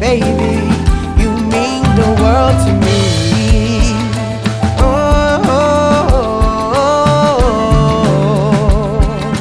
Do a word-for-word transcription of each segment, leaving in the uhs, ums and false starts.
baby, you mean the world to me. Oh, oh, oh,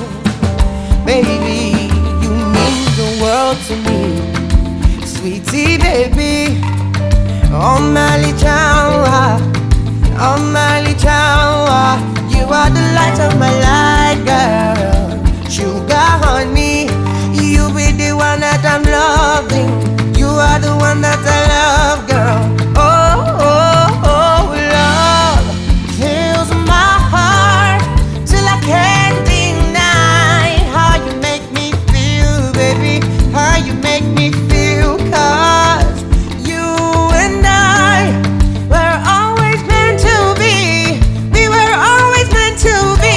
baby, you mean the world to me. Sweetie, baby, oh my chawa, oh my chawa, you are the light of my life, girl. Sugar honey, you be the one that I'm loving. You are the one that I love, girl. Oh, oh, oh, love fills my heart till I can't deny how you make me feel, baby. How you make me feel, 'cause you and I were always meant to be. We were always meant to be.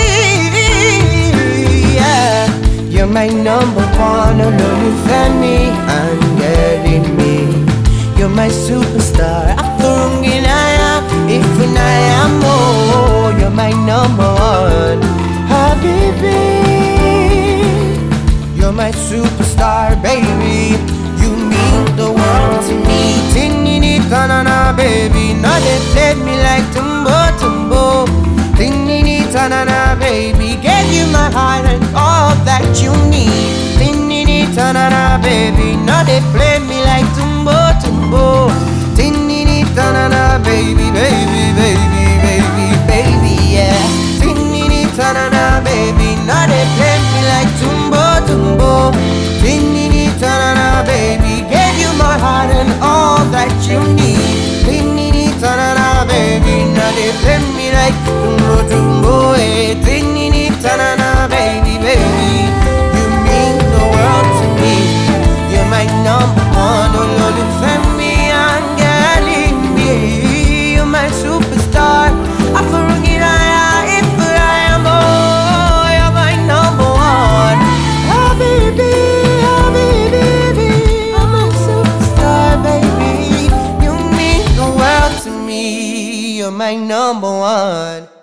Yeah, you're my number one, olólùfẹ́ mi, angel me. You're my superstar, afurungin I am, ifun I am, oh, you're my number one, habibi. You're my superstar, baby, you mean the world to me. Tinini tanana, baby, now they play me like tumbo tumbo. Tinini tanana, baby, gave you my heart and all that you need. Tinini tanana, baby, now they play me like tumbo tumbo. Tinini tanana, baby, baby, baby, baby, baby, yeah. Tinini tanana, baby, now they play me like tumbo tumbo. Tinini tanana, baby, gave you my heart and all that you need. Tinini tanana, baby, now they play me like tumbo tumbo, eh. Tinini tanana, baby, baby, you mean the world to me. You're my number one, olólùfẹ́ mi, angel me. You're my superstar, afurungin I am, ifun I am, oh, you're my number one, habibi, habibi, I'm a superstar, baby. You mean the world to me. You're my number one.